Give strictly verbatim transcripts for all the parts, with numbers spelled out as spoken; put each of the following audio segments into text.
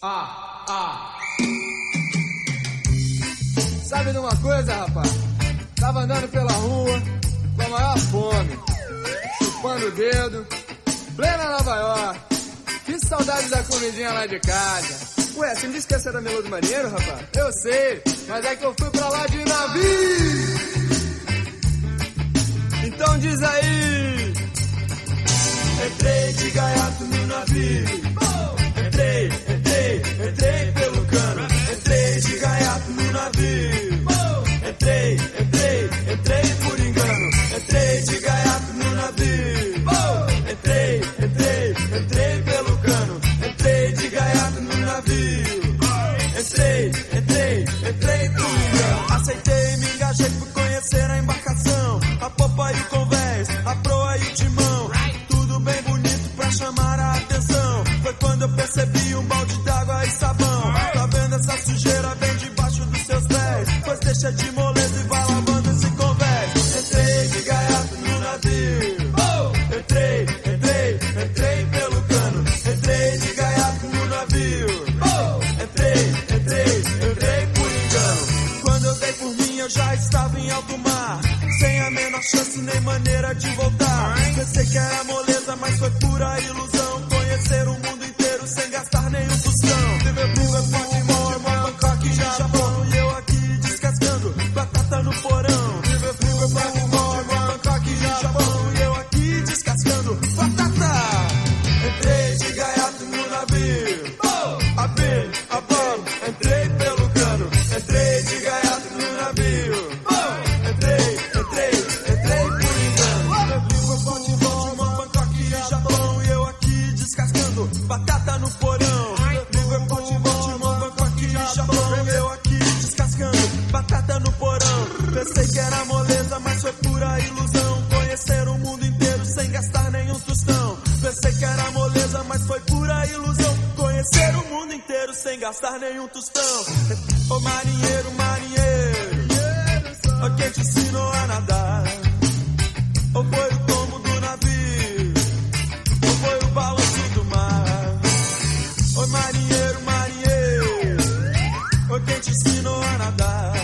Ah, ah. Sabe de uma coisa, rapaz? Tava andando pela rua com a maior fome, chupando o dedo, plena Nova York. Que saudade da comidinha lá de casa. Ué, você me disse que essa era Melô do Marinheiro, rapaz? Eu sei, mas é que eu fui pra lá de navio. Então diz aí. Entrei de gaiato no navio. Entrei, entrei, entrei pelo cano. Entrei de gaiato no navio. Entrei, entrei, entrei por engano. Entrei de gaiato no navio. Entrei, entrei, entrei pelo cano. Entrei de gaiato no navio. Entrei, entrei, entrei por engano. Aceitei, me engajei por conhecer a embarcação, a popa e o convés, a proa e o timão. Tudo bem bonito pra chamar a atenção. Foi quando eu percebi um balde d'água e sabão. Tá vendo essa sujeira bem debaixo dos seus pés? Pois deixa de moleza e vai lavando esse convés. Entrei de gaiato no navio. Entrei, entrei, entrei pelo cano. Entrei de gaiato no navio. Entrei, entrei, entrei por engano. Quando eu dei por mim eu já estava em alto mar, sem a menor chance nem maneira de voltar. Pensei que era moleza, mas foi pura ilusão. Conhecer o mundo inteiro sem gastar nenhum tostão. Liverpool é forte, mora, Bangkok e Japão. E eu aqui descascando batata no porão. Liverpool é forte, mora, Bangkok e Japão. E eu aqui descascando batata. Entrei de gaiato no navio. Abri, abri, entrei pelo cano. Entrei de gaiato no navio. Entrei, entrei, entrei por engano. Liverpool é forte, mora, Bangkok e Japão. E eu aqui descascando batata no porão. Liverpool, Baltimore, Bangkok e Japão. Eu aqui descascando batata no porão. Pensei que era moleza, mas foi pura ilusão. Conhecer o mundo inteiro sem gastar nenhum tostão. Pensei que era moleza, mas foi pura ilusão. Conhecer o mundo inteiro sem gastar nenhum tostão. Ô marinheiro, marinheiro, ô quem te ensinou a nadar? Ou foi o tombo do navio? Ou foi o balanço do mar? Ô marinheiro, marinheiro, ô quem te ensinou a nadar?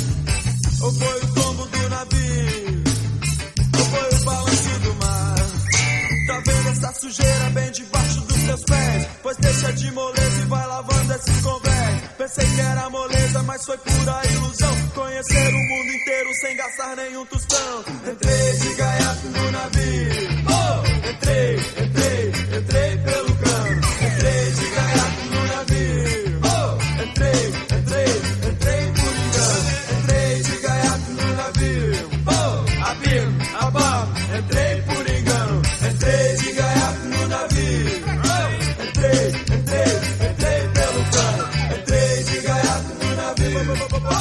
Ou foi o tombo do navio? Ou foi o balanço do mar? Tá vendo essa sujeira bem debaixo dos seus pés? Pois deixa de moleza e vai lavando esse convés. Pensei que era moleza, mas foi pura ilusão. Conhecer o mundo inteiro sem gastar nenhum tostão. Entrei de gaiato no navio. Entrei, entrei, entrei pelo cano. Entrei de gaiato no navio. Entrei, entrei, entrei por engano. Entrei de gaiato no navio. Abim, abam, entrei por engano. Entrei de gaiato no navio. Entrei, entrei, entrei pelo cano. Entrei de gaiato no navio.